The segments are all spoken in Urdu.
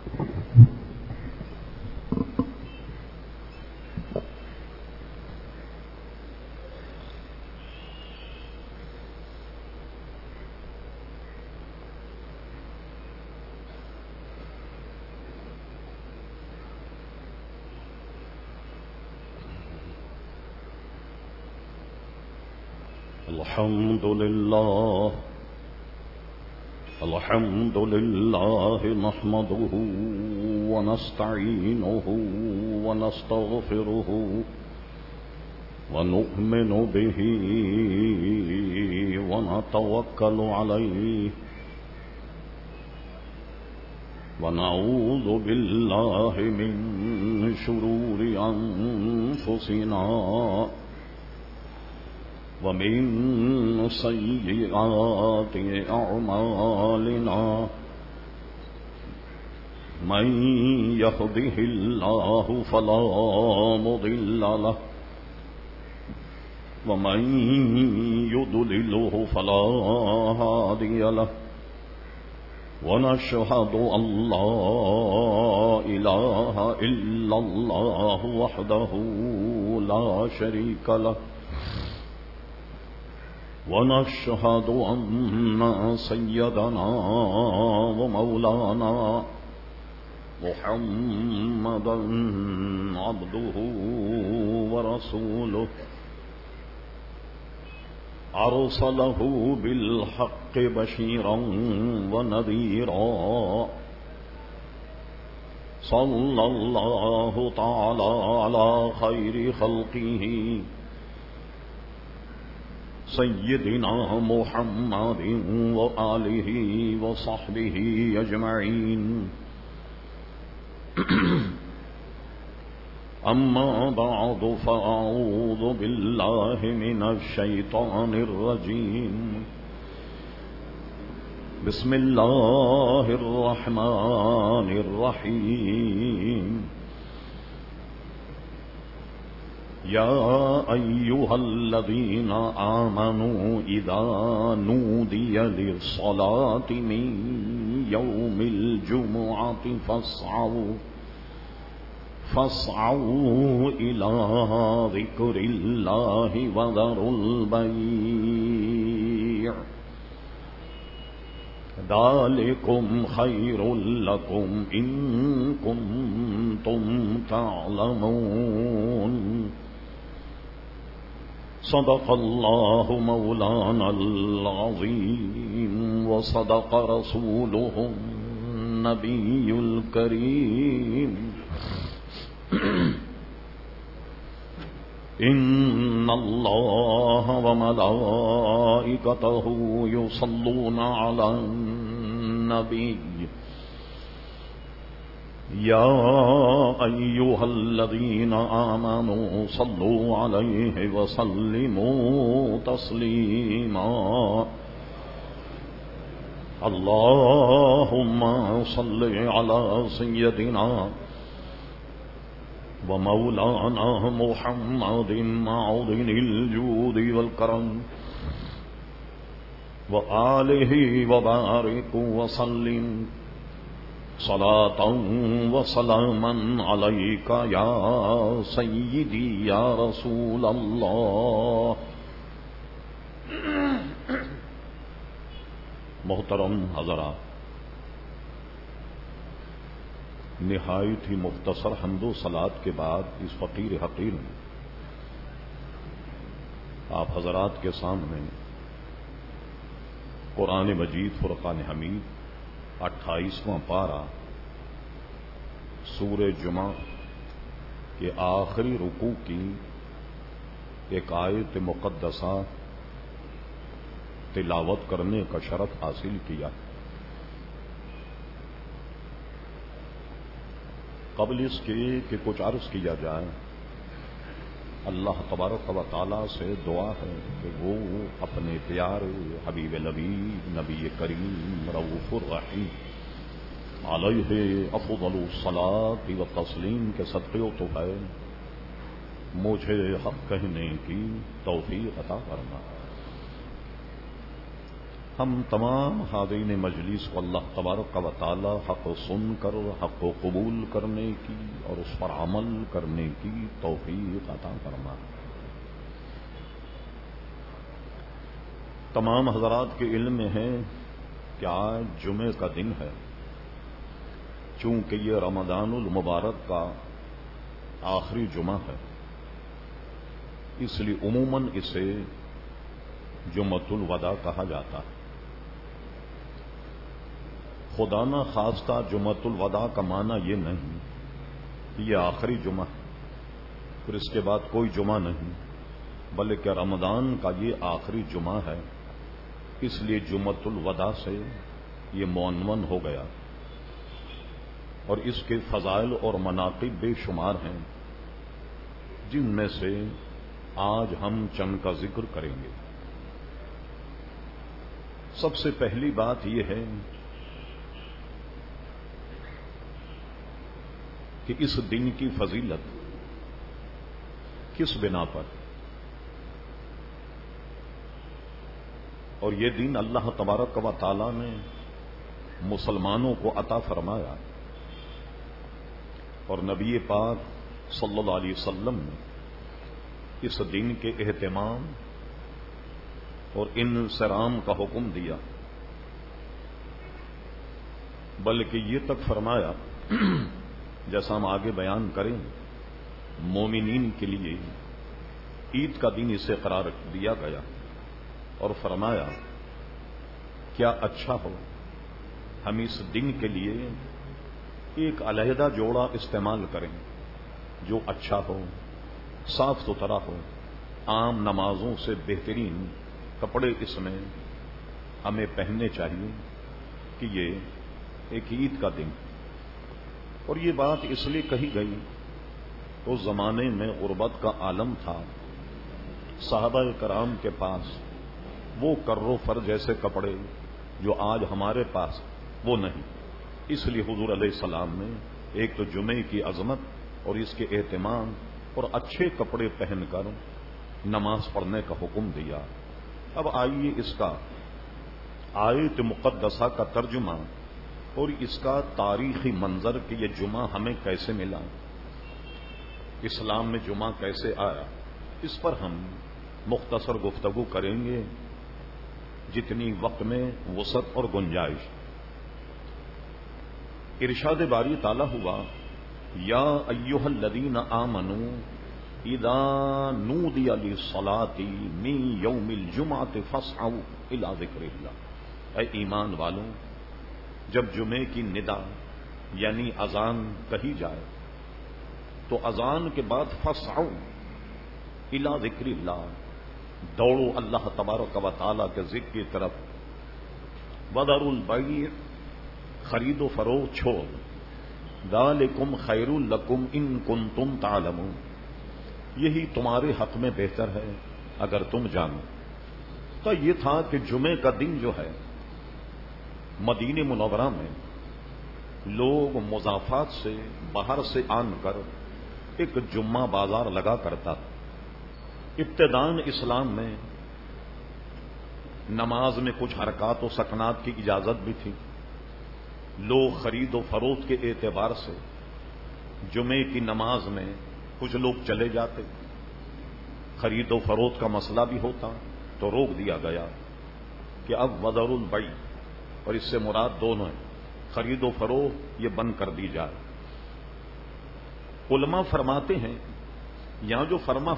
الحمد لله نحمده ونستعينه ونستغفره ونؤمن به ونتوكل عليه ونعوذ بالله من شرور أنفسنا ومن سيئات أعمالنا من يهده الله فلا مضل له ومن يضلله فلا هادي له ونشهد أن لا إله إلا الله وحده لا شريك له ونشهد أن سيدنا ومولانا محمدا عبده ورسوله أرسله بالحق بشيرا ونذيرا صلى الله تعالى على خير خلقه سيدنا محمد وآله وصحبه أجمعين أما بعد فأعوذ بالله من الشيطان الرجيم بسم الله الرحمن الرحيم يا أيها الذين آمنوا إذا نودي للصلاة من يوم الجمعة فاسعوا إلى ذكر الله وذروا البيع ذلكم خير لكم إن كنتم تعلمون صدق الله مولانا العظيم وصدق رسوله النبي الكريم إن الله وملائكته يصلون على النبي يا أيها الذين آمنوا صلوا عليه وسلموا تسليما اللهم صل على سيدنا ومولانا محمد معدن الجود والكرم وآله وبارك وسلم صلاة وسلاما عليك يا سيدي يا رسول الله. محترم حضرات، نہایت ہی مختصر حمد و صلات کے بعد اس فقیر حقیر میں آپ حضرات کے سامنے قرآن مجید فرقان حمید 28واں پارہ سورہ جمعہ کے آخری رکوع کی ایک آیت مقدسہ تلاوت کرنے کا شرف حاصل کیا. قبل اس کے کہ کچھ عرض کیا جائے، اللہ تبارک و تعالی سے دعا ہے کہ وہ اپنے پیارے حبیب نبی نبی کریم رؤوف الرحیم علیہ افضل الصلاۃ و تسلیم کے صدقے و طفیل مجھے حق کہنے کی توفیق عطا فرما. ہم تمام حاضرین مجلس کو اللہ تبارک و تعالی حق سن کر حق کو قبول کرنے کی اور اس پر عمل کرنے کی توفیق عطا فرمائے۔ تمام حضرات کے علم میں ہے کہ آج جمعے کا دن ہے، چونکہ یہ رمضان المبارک کا آخری جمعہ ہے، اس لیے عموماً اسے جمعۃ الوداع کہا جاتا ہے۔ خدا نہ خواستہ جمعۃ الوداع کا معنی یہ نہیں کہ یہ آخری جمعہ ہے، پھر اس کے بعد کوئی جمعہ نہیں، بلکہ رمضان کا یہ آخری جمعہ ہے، اس لیے جمعۃ الوداع سے یہ معنون ہو گیا، اور اس کے فضائل اور مناقب بے شمار ہیں، جن میں سے آج ہم چند کا ذکر کریں گے۔ سب سے پہلی بات یہ ہے کہ اس دن کی فضیلت کس بنا پر، اور یہ دن اللہ تبارک و تعالی نے مسلمانوں کو عطا فرمایا، اور نبی پاک صلی اللہ علیہ وسلم نے اس دن کے اہتمام اور انصرام کا حکم دیا، بلکہ یہ تک فرمایا جیسا ہم آگے بیان کریں، مومنین کے لیے عید کا دن اسے قرار دیا گیا، اور فرمایا کیا اچھا ہو ہم اس دن کے لیے ایک علیحدہ جوڑا استعمال کریں جو اچھا ہو، صاف ستھرا ہو، عام نمازوں سے بہترین کپڑے اس میں ہمیں پہننے چاہیے کہ یہ ایک عید کا دن۔ اور یہ بات اس لیے کہی گئی، اس زمانے میں غربت کا عالم تھا، صحابہ کرام کے پاس وہ کر و فر جیسے کپڑے جو آج ہمارے پاس وہ نہیں، اس لیے حضور علیہ السلام نے ایک تو جمعے کی عظمت اور اس کے اہتمام اور اچھے کپڑے پہن کر نماز پڑھنے کا حکم دیا۔ اب آئیے اس کا آیت مقدسہ کا ترجمہ اور اس کا تاریخی منظر کہ یہ جمعہ ہمیں کیسے ملا، اسلام میں جمعہ کیسے آیا، اس پر ہم مختصر گفتگو کریں گے جتنی وقت میں وسعت اور گنجائش۔ ارشاد باری تعالی ہوا، یا ایھا الذین آمنوا اذا نودی للصلاۃ من یوم الجمعۃ فاسعوا الی ذکر اللہ، اے ایمان والوں، جب جمعے کی ندا یعنی اذان کہی جائے تو اذان کے بعد فاسعوا الی ذکر اللہ، دوڑو اللہ تبارک و تعالی کے ذکر کی طرف، وذروا البیع، خرید و فروخت چھوڑ، ذالکم خیر لکم ان کنتم تعلمون، یہی تمہارے حق میں بہتر ہے اگر تم جانو۔ تو یہ تھا کہ جمعے کا دن جو ہے مدینہ منورہ میں لوگ مضافات سے باہر سے آن کر ایک جمعہ بازار لگا کرتا تھا۔ ابتداً اسلام میں نماز میں کچھ حرکات و سکنات کی اجازت بھی تھی، لوگ خرید و فروخت کے اعتبار سے جمعے کی نماز میں کچھ لوگ چلے جاتے، خرید و فروخت کا مسئلہ بھی ہوتا تو روک دیا گیا کہ اب وذر البیع، اور اس سے مراد دونوں ہیں، خرید و فروخت یہ بند کر دی جائے۔ علماء فرماتے ہیں یہاں جو فرما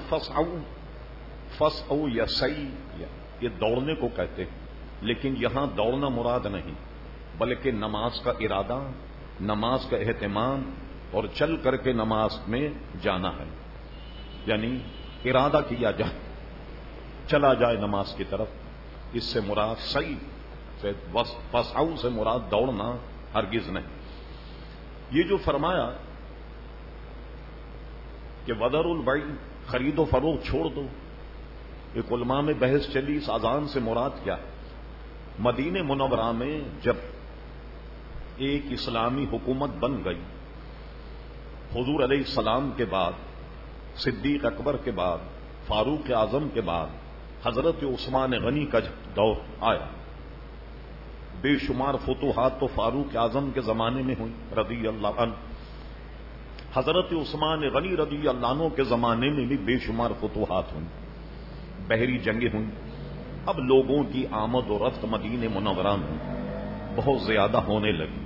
فسعوا یا سعی، یہ دوڑنے کو کہتے ہیں، لیکن یہاں دوڑنا مراد نہیں، بلکہ نماز کا ارادہ، نماز کا اہتمام اور چل کر کے نماز میں جانا ہے، یعنی ارادہ کیا جائے، چلا جائے نماز کی طرف، اس سے مراد سعی سے، فسعوا سے مراد دوڑنا ہرگز نہیں۔ یہ جو فرمایا کہ وذر البیع، خرید و فروخت چھوڑ دو، ایک علماء میں بحث چلی اس اذان سے مراد کیا ہے۔ مدینہ منورہ میں جب ایک اسلامی حکومت بن گئی، حضور علیہ السلام کے بعد، صدیق اکبر کے بعد، فاروق اعظم کے بعد حضرت عثمان غنی کا دور آیا، بے شمار فتوحات تو فاروق اعظم کے زمانے میں ہوئی رضی اللہ عنہ، حضرت عثمان غنی رضی اللہ عنہ کے زمانے میں بھی بے شمار فتوحات ہوئی، بحری جنگیں ہوئیں۔ اب لوگوں کی آمد و رفت مدینہ منورہ میں بہت زیادہ ہونے لگی۔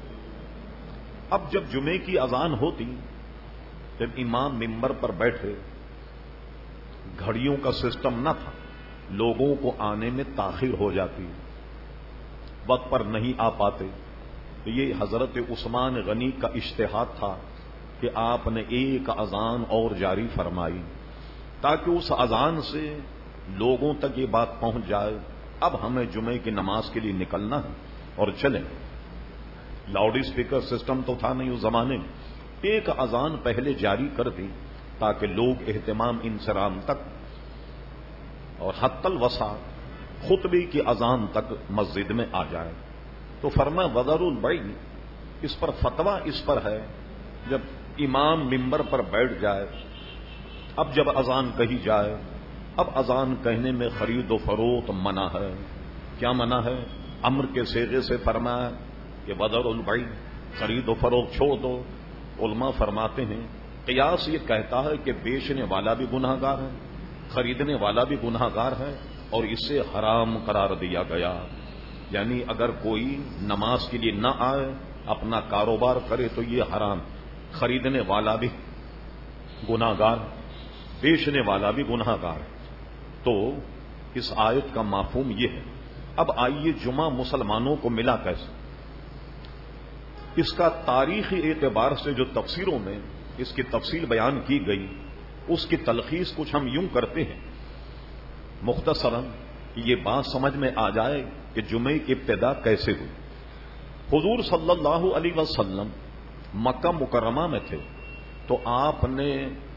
اب جب جمعے کی اذان ہوتی، جب امام ممبر پر بیٹھے، گھڑیوں کا سسٹم نہ تھا، لوگوں کو آنے میں تاخیر ہو جاتی، وقت پر نہیں آ پاتے، تو یہ حضرت عثمان غنی کا اجتہاد تھا کہ آپ نے ایک اذان اور جاری فرمائی تاکہ اس اذان سے لوگوں تک یہ بات پہنچ جائے اب ہمیں جمعے کی نماز کے لیے نکلنا ہے اور چلیں۔ لاؤڈ اسپیکر سسٹم تو تھا نہیں اس زمانے میں، ایک اذان پہلے جاری کر دی تاکہ لوگ اہتمام انصرام تک اور حتی الوسع خطبے کی اذان تک مسجد میں آ جائے۔ تو فرمایا وذروا البیع، اس پر فتویٰ اس پر ہے جب امام ممبر پر بیٹھ جائے، اب جب اذان کہی جائے، اب اذان کہنے میں خرید و فروخت منع ہے۔ کیا منع ہے؟ امر کے صیغے سے فرمایا کہ وذروا البیع، خرید و فروخت چھوڑ دو۔ علماء فرماتے ہیں قیاس یہ کہتا ہے کہ بیچنے والا بھی گناہ گار ہے، خریدنے والا بھی گناہ گار ہے، اور اسے حرام قرار دیا گیا۔ یعنی اگر کوئی نماز کے لیے نہ آئے، اپنا کاروبار کرے تو یہ حرام، خریدنے والا بھی گناہ گار، بیچنے والا بھی گناہ گار۔ تو اس آیت کا مفہوم یہ ہے۔ اب آئیے جمعہ مسلمانوں کو ملا کیسے؟ اس کا تاریخی اعتبار سے جو تفسیروں میں اس کی تفصیل بیان کی گئی، اس کی تلخیص کچھ ہم یوں کرتے ہیں مختصراً کہ یہ بات سمجھ میں آ جائے کہ جمعے کی ابتدا کیسے ہوئی۔ حضور صلی اللہ علیہ وسلم مکہ مکرمہ میں تھے تو آپ نے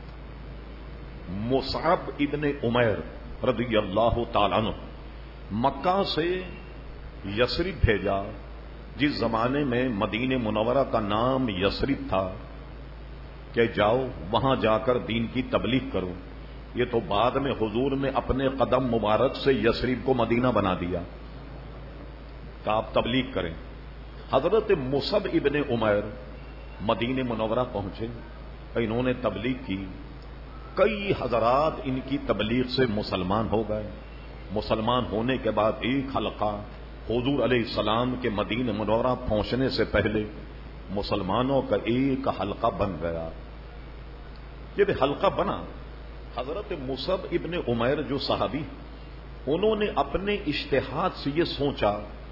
مصعب ابن عمیر رضی اللہ تعالیٰ عنہ مکہ سے یثرب بھیجا، جس زمانے میں مدینہ منورہ کا نام یثرب تھا، کہ جاؤ وہاں جا کر دین کی تبلیغ کرو۔ یہ تو بعد میں حضور نے اپنے قدم مبارک سے یثرب کو مدینہ بنا دیا کہ آپ تبلیغ کریں۔ حضرت مصعب ابن عمیر مدینہ منورہ پہنچے، انہوں نے تبلیغ کی، کئی حضرات ان کی تبلیغ سے مسلمان ہو گئے۔ مسلمان ہونے کے بعد ایک حلقہ حضور علیہ السلام کے مدینہ منورہ پہنچنے سے پہلے مسلمانوں کا ایک حلقہ بن گیا۔ جب حلقہ بنا، حضرت مصعب ابن عمیر جو صحابی، انہوں نے اپنے اجتہاد سے یہ سوچا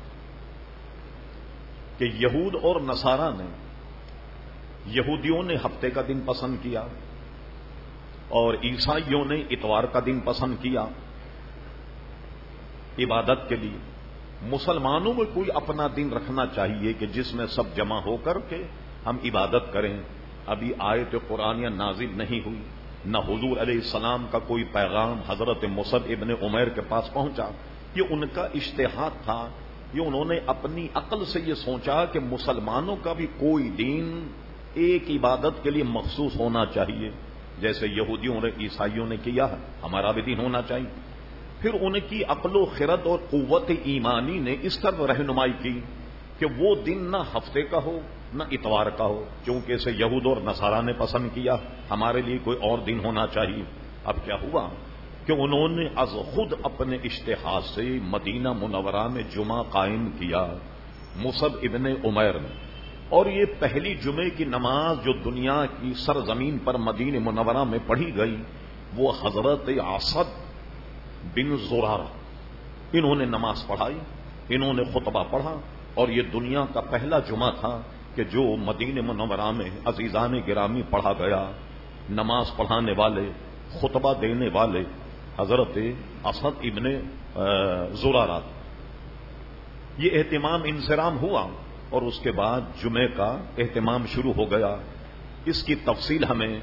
کہ یہود اور نصارہ نے، یہودیوں نے ہفتے کا دن پسند کیا اور عیسائیوں نے اتوار کا دن پسند کیا عبادت کے لیے۔ مسلمانوں میں کوئی اپنا دن رکھنا چاہیے کہ جس میں سب جمع ہو کر کے ہم عبادت کریں۔ ابھی آیت قرآنیہ نازل نہیں ہوئی، نہ حضور علیہ السلام کا کوئی پیغام حضرت مصعب ابن عمیر کے پاس پہنچا۔ یہ ان کا اجتہاد تھا، یہ انہوں نے اپنی عقل سے یہ سوچا کہ مسلمانوں کا بھی کوئی دین ایک عبادت کے لیے مخصوص ہونا چاہیے، جیسے یہودیوں اور عیسائیوں نے کیا ہے، ہمارا بھی دین ہونا چاہیے۔ پھر ان کی عقل و خرد اور قوت ایمانی نے اس طرح رہنمائی کی کہ وہ دن نہ ہفتے کا ہو نہ اتوار کا ہو، کیونکہ اسے یہود اور نصارہ نے پسند کیا، ہمارے لیے کوئی اور دن ہونا چاہیے۔ اب کیا ہوا کہ انہوں نے از خود اپنے اجتہاد سے مدینہ منورہ میں جمعہ قائم کیا، مصعب ابن عمیر نے، اور یہ پہلی جمعے کی نماز جو دنیا کی سرزمین پر مدینہ منورہ میں پڑھی گئی وہ حضرت اسد بن زرارہ، انہوں نے نماز پڑھائی، انہوں نے خطبہ پڑھا، اور یہ دنیا کا پہلا جمعہ تھا کہ جو مدینہ منورہ میں عزیزان گرامی پڑھا گیا۔ نماز پڑھانے والے، خطبہ دینے والے حضرت اسد ابن زرارہ۔ یہ اہتمام انصرام ہوا اور اس کے بعد جمعے کا اہتمام شروع ہو گیا۔ اس کی تفصیل ہمیں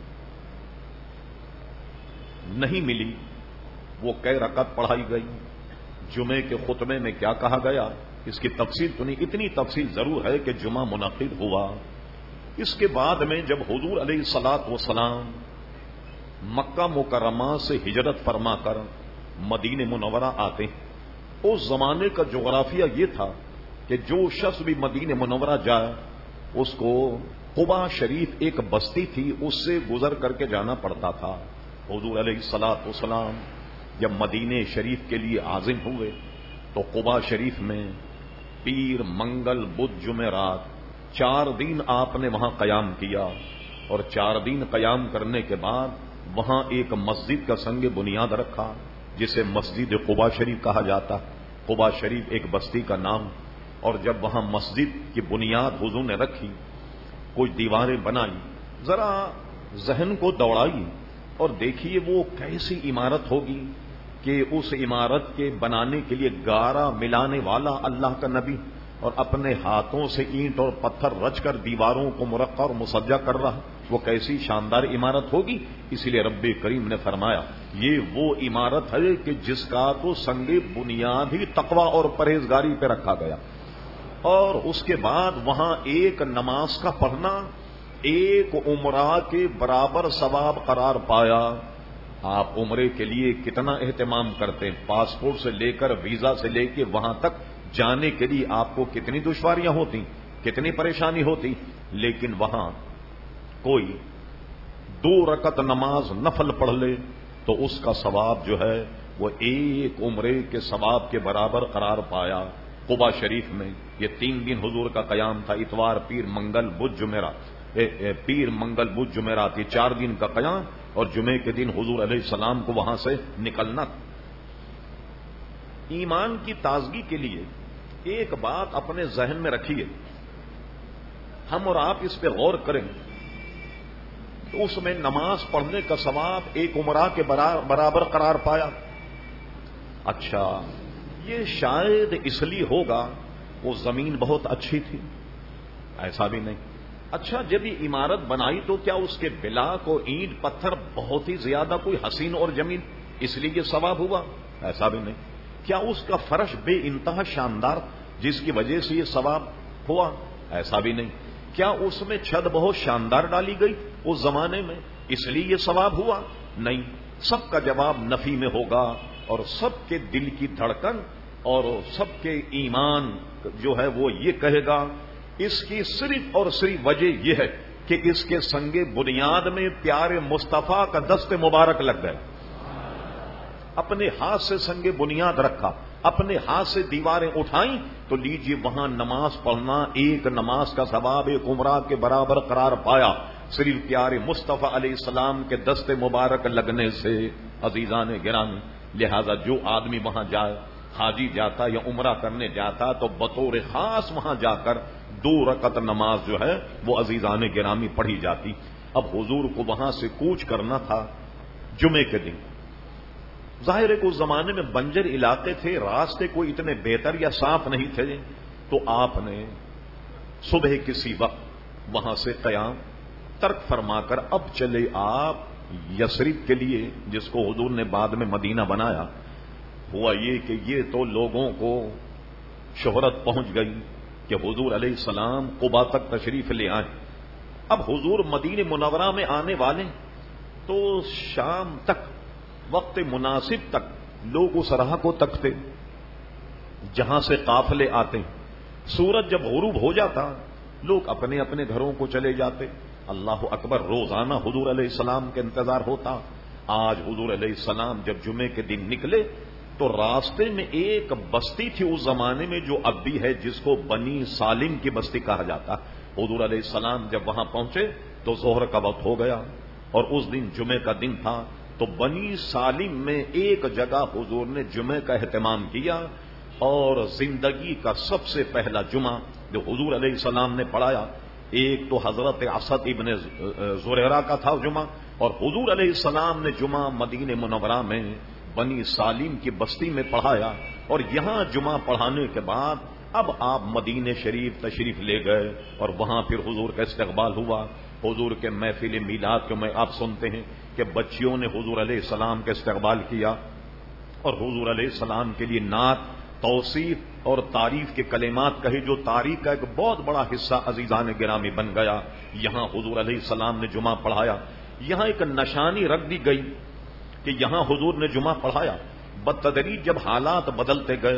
نہیں ملی، وہ کئی رکعت پڑھائی گئی، جمعے کے خطبے میں کیا کہا گیا، اس کی تفصیل تو نہیں، اتنی تفصیل ضرور ہے کہ جمعہ منعقد ہوا۔ اس کے بعد میں جب حضور علیہ الصلاۃ والسلام مکہ مکرمہ سے ہجرت فرما کر مدینہ منورہ آتے ہیں، اس زمانے کا جغرافیہ یہ تھا کہ جو شخص بھی مدینہ منورہ جائے اس کو قبا شریف ایک بستی تھی اس سے گزر کر کے جانا پڑتا تھا. حضور علیہ الصلوۃ والسلام جب مدینہ شریف کے لیے عازم ہوئے تو قبا شریف میں پیر منگل بدھ جمعرات 4 دن آپ نے وہاں قیام کیا, اور 4 دن قیام کرنے کے بعد وہاں ایک مسجد کا سنگ بنیاد رکھا جسے مسجد قبا شریف کہا جاتا. قبا شریف ایک بستی کا نام. اور جب وہاں مسجد کی بنیاد حضور نے رکھی, کچھ دیواریں بنائی, ذرا ذہن کو دوڑائی اور دیکھیے وہ کیسی عمارت ہوگی کہ اس عمارت کے بنانے کے لیے گارا ملانے والا اللہ کا نبی اور اپنے ہاتھوں سے اینٹ اور پتھر رچ کر دیواروں کو مرقع اور مسجع کر رہا. وہ کیسی شاندار عمارت ہوگی. اسی لیے رب کریم نے فرمایا یہ وہ عمارت ہے کہ جس کا تو سنگ بنیاد ہی تقوی اور پرہیزگاری پہ رکھا گیا. اور اس کے بعد وہاں ایک نماز کا پڑھنا ایک عمرہ کے برابر ثواب قرار پایا. آپ عمرے کے لیے کتنا اہتمام کرتے ہیں, پاسپورٹ سے لے کر ویزا سے لے کے وہاں تک جانے کے لیے آپ کو کتنی دشواریاں ہوتی, کتنی پریشانی ہوتی, لیکن وہاں کوئی 2 رکعت نماز نفل پڑھ لے تو اس کا ثواب جو ہے وہ ایک عمرے کے ثواب کے برابر قرار پایا. قبا شریف میں یہ 3 دن حضور کا قیام تھا, اتوار پیر منگل بدھ جمعرات, پیر منگل بدھ جمعرات, یہ 4 دن کا قیام, اور جمعے کے دن حضور علیہ السلام کو وہاں سے نکلنا. ایمان کی تازگی کے لیے ایک بات اپنے ذہن میں رکھیے, ہم اور آپ اس پہ غور کریں تو اس میں نماز پڑھنے کا ثواب ایک عمرہ کے برابر قرار پایا. اچھا یہ شاید اس لیے ہوگا وہ زمین بہت اچھی تھی, ایسا بھی نہیں. اچھا جب یہ عمارت بنائی تو کیا اس کے بلاک اور اینٹ پتھر بہت ہی زیادہ کوئی حسین اور جمیل اس لیے یہ ثواب ہوا؟ ایسا بھی نہیں. کیا اس کا فرش بے انتہا شاندار جس کی وجہ سے یہ ثواب ہوا؟ ایسا بھی نہیں. کیا اس میں چھت بہت شاندار ڈالی گئی اس زمانے میں اس لیے یہ ثواب ہوا؟ نہیں. سب کا جواب نفی میں ہوگا, اور سب کے دل کی دھڑکن اور سب کے ایمان جو ہے وہ یہ کہے گا اس کی صرف اور صرف وجہ یہ ہے کہ اس کے سنگ بنیاد میں پیارے مصطفیٰ کا دست مبارک لگ گئے. اپنے ہاتھ سے سنگ بنیاد رکھا, اپنے ہاتھ سے دیواریں اٹھائیں, تو لیجیے وہاں نماز پڑھنا ایک نماز کا ثواب ایک عمرہ کے برابر قرار پایا صرف پیارے مصطفیٰ علیہ السلام کے دست مبارک لگنے سے. عزیزان گرامی, لہذا جو آدمی وہاں جائے, حاجی جاتا یا عمرہ کرنے جاتا, تو بطور خاص وہاں جا کر 2 رکعت نماز جو ہے وہ عزیزان گرامی پڑھی جاتی. اب حضور کو وہاں سے کوچ کرنا تھا جمعے کے دن. ظاہر ہے کہ اس زمانے میں بنجر علاقے تھے, راستے کوئی اتنے بہتر یا صاف نہیں تھے, تو آپ نے صبح کسی وقت وہاں سے قیام ترک فرما کر اب چلے آپ یثرب کے لیے, جس کو حضور نے بعد میں مدینہ بنایا. ہوا یہ کہ یہ تو لوگوں کو شہرت پہنچ گئی کہ حضور علیہ السلام قبا تک تشریف لے آئے. اب حضور مدینہ منورہ میں آنے والے تو شام تک وقت مناسب تک لوگ اس راہ کو تکتے جہاں سے قافلے آتے. سورج جب غروب ہو جاتا لوگ اپنے اپنے گھروں کو چلے جاتے. اللہ اکبر, روزانہ حضور علیہ السلام کے انتظار ہوتا. آج حضور علیہ السلام جب جمعے کے دن نکلے تو راستے میں ایک بستی تھی اس زمانے میں جو اب بھی ہے, جس کو بنی سالم کی بستی کہا جاتا. حضور علیہ السلام جب وہاں پہنچے تو ظہر کا وقت ہو گیا اور اس دن جمعے کا دن تھا. تو بنی سالم میں ایک جگہ حضور نے جمعے کا اہتمام کیا, اور زندگی کا سب سے پہلا جمعہ جو حضور علیہ السلام نے پڑھایا, ایک تو حضرت اسد ابن زریرہ کا تھا جمعہ, اور حضور علیہ السلام نے جمعہ مدینہ منورہ میں بنی سالم کی بستی میں پڑھایا. اور یہاں جمعہ پڑھانے کے بعد اب آپ مدینہ شریف تشریف لے گئے, اور وہاں پھر حضور کا استقبال ہوا. حضور کے محفل میلاد کو میں آپ سنتے ہیں کہ بچیوں نے حضور علیہ السلام کا استقبال کیا, اور حضور علیہ السلام کے لیے نعت, توصیف اور تعریف کے کلمات کہے, جو تاریخ کا ایک بہت بڑا حصہ عزیزان گرامی بن گیا. یہاں حضور علیہ السلام نے جمعہ پڑھایا. یہاں ایک نشانی رکھ دی گئی کہ یہاں حضور نے جمعہ پڑھایا. بتدریج جب حالات بدلتے گئے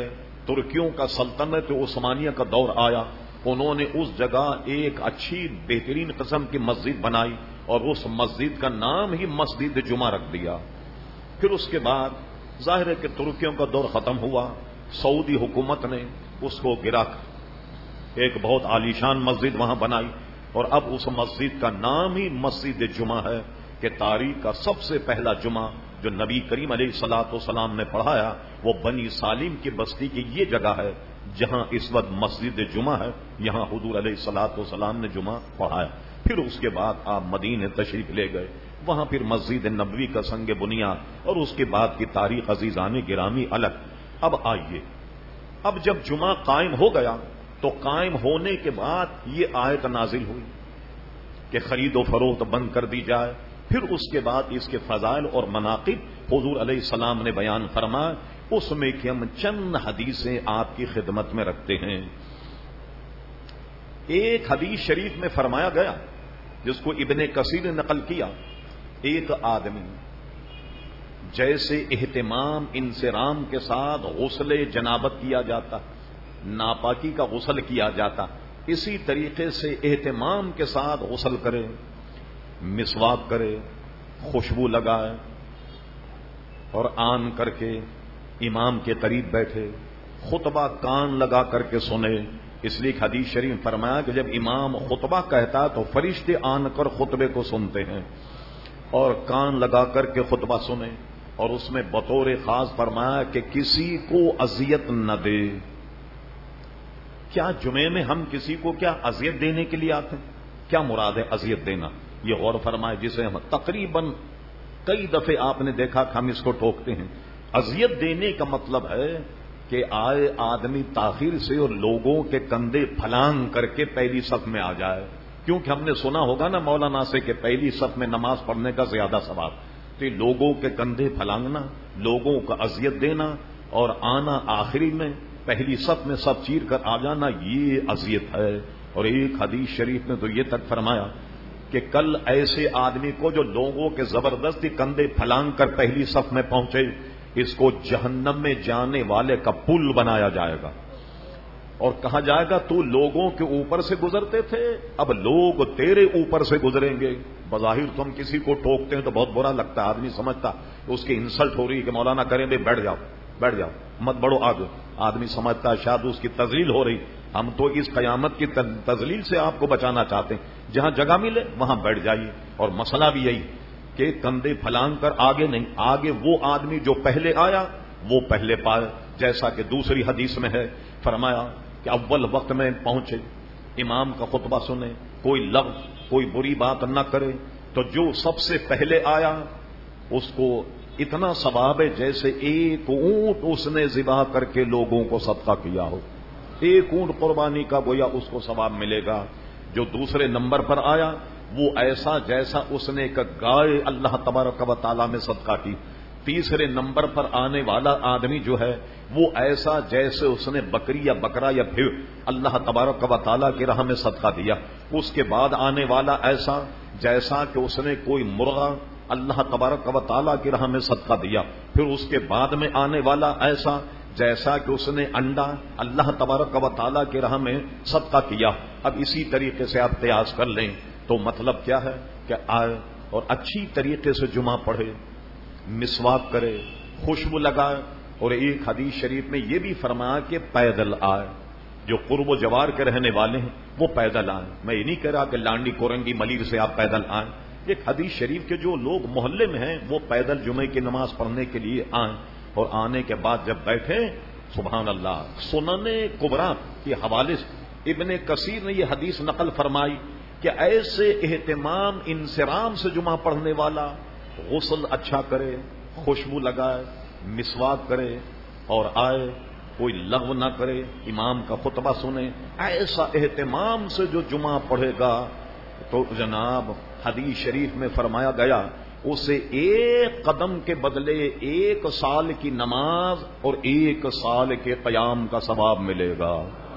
ترکیوں کا سلطنت عثمانیہ کا دور آیا، انہوں نے اس جگہ ایک اچھی بہترین قسم کی مسجد بنائی اور اس مسجد کا نام ہی مسجد جمعہ رکھ دیا۔ پھر اس کے بعد ظاہر ہے کہ ترکیوں کا دور ختم ہوا، سعودی حکومت نے اس کو گرا کر ایک بہت عالیشان مسجد وہاں بنائی، اور اب اس مسجد کا نام ہی مسجد جمعہ ہے کہ تاریخ کا سب سے پہلا جمعہ جو نبی کریم علیہ الصلوۃ والسلام نے پڑھایا وہ بنی سالم کی بستی کی یہ جگہ ہے جہاں اس وقت مسجد جمعہ ہے، یہاں حضور علیہ الصلوۃ والسلام نے جمعہ پڑھایا۔ پھر اس کے بعد آپ مدینے تشریف لے گئے، وہاں پھر مسجد نبوی کا سنگ بنیاد اور اس کے بعد کی تاریخ عزیزان گرامی الگ۔ اب آئیے، اب جب جمعہ قائم ہو گیا تو قائم ہونے کے بعد یہ آیت نازل ہوئی کہ خرید و فروخت بند کر دی جائے۔ پھر اس کے بعد اس کے فضائل اور مناقب حضور علیہ السلام نے بیان فرمایا، اس میں کہ ہم چند حدیثیں آپ کی خدمت میں رکھتے ہیں۔ ایک حدیث شریف میں فرمایا گیا جس کو ابن کثیر نے نقل کیا، ایک آدمی جیسے اہتمام انصرام کے ساتھ غسل جنابت کیا جاتا، ناپاکی کا غسل کیا جاتا، اسی طریقے سے اہتمام کے ساتھ غسل کرے، مسواک کرے، خوشبو لگائے اور آن کر کے امام کے قریب بیٹھے، خطبہ کان لگا کر کے سنے۔ اس لیے حدیث شریف فرمایا کہ جب امام خطبہ کہتا ہے تو فرشتے آن کر خطبے کو سنتے ہیں اور کان لگا کر کے خطبہ سنے، اور اس میں بطور خاص فرمایا کہ کسی کو اذیت نہ دے۔ کیا جمعے میں ہم کسی کو کیا اذیت دینے کے لیے آتے ہیں؟ کیا مراد ہے اذیت دینا؟ یہ غور فرمائے، جسے ہم تقریباً کئی دفعے آپ نے دیکھا کہ ہم اس کو ٹوکتے ہیں۔ اذیت دینے کا مطلب ہے کہ آئے آدمی تاخیر سے اور لوگوں کے کندھے پھلانگ کر کے پہلی صف میں آ جائے، کیونکہ ہم نے سنا ہوگا نا مولانا سے کہ پہلی صف میں نماز پڑھنے کا زیادہ ثواب۔ تو یہ لوگوں کے کندھے پھلانگنا، لوگوں کا اذیت دینا اور آنا آخری میں پہلی صف میں سب چیر کر آ جانا، یہ اذیت ہے۔ اور ایک حدیث شریف میں تو یہ تک فرمایا کہ کل ایسے آدمی کو جو لوگوں کے زبردستی کندھے پھلانگ کر پہلی صف میں پہنچے، اس کو جہنم میں جانے والے کا پل بنایا جائے گا اور کہا جائے گا تو لوگوں کے اوپر سے گزرتے تھے، اب لوگ تیرے اوپر سے گزریں گے۔ بظاہر تم کسی کو ٹوکتے ہیں تو بہت برا لگتا ہے، آدمی سمجھتا اس کی انسلٹ ہو رہی ہے کہ مولانا کریں بھائی بیٹھ جاؤ بیٹھ جاؤ مت بڑھو آگے، آدمی سمجھتا ہے شاید اس کی تذلیل ہو رہی۔ ہم تو اس قیامت کی تذلیل سے آپ کو بچانا چاہتے ہیں، جہاں جگہ ملے وہاں بیٹھ جائیے۔ اور مسئلہ بھی یہی کہ کندھے پھلانگ کر آگے نہیں، آگے وہ آدمی جو پہلے آیا وہ پہلے پائے، جیسا کہ دوسری حدیث میں ہے، فرمایا کہ اول وقت میں پہنچے، امام کا خطبہ سنے، کوئی لفظ کوئی بری بات نہ کرے، تو جو سب سے پہلے آیا اس کو اتنا ثواب ہے جیسے ایک اونٹ اس نے ذبح کر کے لوگوں کو صدقہ کیا ہو، ایک اونٹ قربانی کا گویا اس کو ثواب ملے گا۔ جو دوسرے نمبر پر آیا وہ ایسا جیسا اس نے ایک گائے اللہ تبارک و تعالیٰ میں صدقہ کی۔ تیسرے نمبر پر آنے والا آدمی جو ہے وہ ایسا جیسے اس نے بکری یا بکرا یا بھیڑ اللہ تبارک و تعالیٰ کی راہ میں صدقہ دیا۔ اس کے بعد آنے والا ایسا جیسا کہ اس نے کوئی مرغا اللہ تبارک و تعالیٰ کی راہ میں صدقہ دیا۔ پھر اس کے بعد میں آنے والا ایسا جیسا کہ اس نے انڈا اللہ تبارک و تعالیٰ کی راہ میں صدقہ کیا۔ اب اسی طریقے سے آپ قیاس کر لیں تو مطلب کیا ہے کہ آئے اور اچھی طریقے سے جمعہ پڑھے، مسواک کرے، خوشبو لگائے، اور ایک حدیث شریف میں یہ بھی فرمایا کہ پیدل آئے، جو قرب و جوار کے رہنے والے ہیں وہ پیدل آئیں۔ میں یہ نہیں کہہ رہا کہ لانڈی کورنگی ملیر سے آپ پیدل آئیں، ایک حدیث شریف کے جو لوگ محلے میں ہیں وہ پیدل جمعے کی نماز پڑھنے کے لیے آئیں، اور آنے کے بعد جب بیٹھے سبحان اللہ۔ سنن کبریٰ کے حوالے سے ابن کثیر نے یہ حدیث نقل فرمائی کہ ایسے اہتمام انصرام سے جمعہ پڑھنے والا غسل اچھا کرے، خوشبو لگائے، مسواک کرے اور آئے، کوئی لغو نہ کرے، امام کا خطبہ سنے، ایسا اہتمام سے جو جمعہ پڑھے گا تو جناب حدیث شریف میں فرمایا گیا اسے ایک قدم کے بدلے 1 سال کی نماز اور 1 سال کے قیام کا ثواب ملے گا۔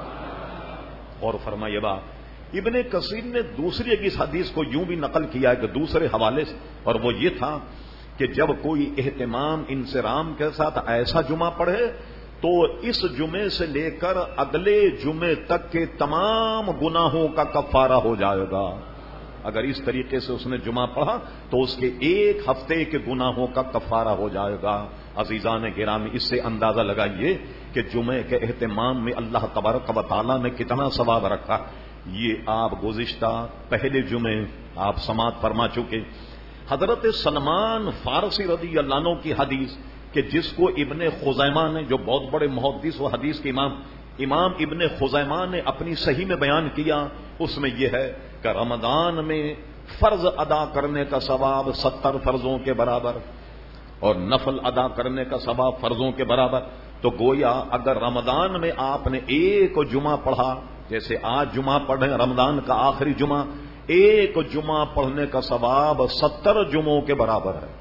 اور فرمایا بات ابن کثیر نے دوسری اس حدیث کو یوں بھی نقل کیا ہے کہ دوسرے حوالے سے، اور وہ یہ تھا کہ جب کوئی اہتمام انصرام کے ساتھ ایسا جمعہ پڑھے تو اس جمعے سے لے کر اگلے جمعے تک کے تمام گناہوں کا کفارہ ہو جائے گا. اگر اس طریقے سے اس نے جمعہ پڑھا تو اس کے ایک ہفتے کے گناہوں کا کفارہ ہو جائے گا. عزیزان گرامی، اس سے اندازہ لگائیے کہ جمعے کے اہتمام میں اللہ تبارک و تعالیٰ نے کتنا ثواب رکھا. یہ آپ گزشتہ پہلے جمعے آپ سماعت فرما چکے. حضرت سلمان فارسی رضی اللہ عنہ کی حدیث کہ جس کو ابن خزیمہ نے، جو بہت بڑے محدث و حدیث کے امام ابن خزیمہ نے اپنی صحیح میں بیان کیا، اس میں یہ ہے کہ رمضان میں فرض ادا کرنے کا ثواب 70 فرضوں کے برابر اور نفل ادا کرنے کا ثواب فرضوں کے برابر. تو گویا اگر رمضان میں آپ نے ایک جمعہ پڑھا، جیسے آج جمعہ پڑھیں رمضان کا آخری جمعہ، ایک جمعہ پڑھنے کا ثواب 70 جمعوں کے برابر ہے.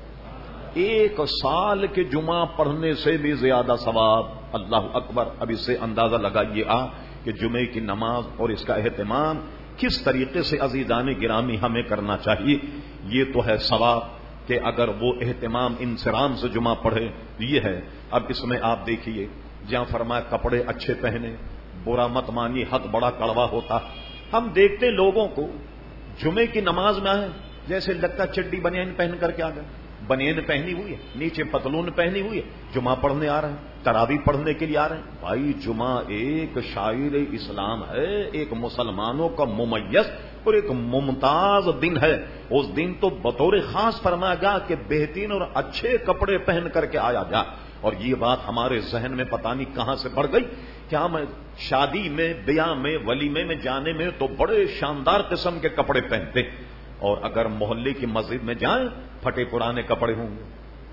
ایک سال کے جمعہ پڑھنے سے بھی زیادہ ثواب. اللہ اکبر. اب اس سے اندازہ لگائیے کہ جمعے کی نماز اور اس کا اہتمام کس طریقے سے عزیزان گرامی ہمیں کرنا چاہیے. یہ تو ہے ثواب کہ اگر وہ اہتمام انصرام سے جمعہ پڑھے یہ ہے. اب اس میں آپ دیکھیے جہاں فرمایا کپڑے اچھے پہنے، برا مت مانی، حق بڑا کڑوا ہوتا. ہم دیکھتے لوگوں کو جمعے کی نماز میں آئے جیسے لگتا چڈی بنیان پہن کر کے آ گئے. بنیان پہنی ہوئی ہے، نیچے پتلون پہنی ہوئی ہے، جمعہ پڑھنے آ رہے ہیں، تراویح پڑھنے کے لیے آ رہے ہیں. بھائی جمعہ ایک شاعر اسلام ہے، ایک مسلمانوں کا ممیز اور ایک ممتاز دن ہے. اس دن تو بطور خاص فرمایا گیا کہ بہترین اور اچھے کپڑے پہن کر کے آیا جا. اور یہ بات ہمارے ذہن میں پتہ نہیں کہاں سے پڑ گئی کہ ہم شادی میں، بیاہ میں، ولیمے میں جانے میں تو بڑے شاندار قسم کے کپڑے پہنتے، اور اگر محلے کی مسجد میں جائیں پھٹے پرانے کپڑے ہوں گے.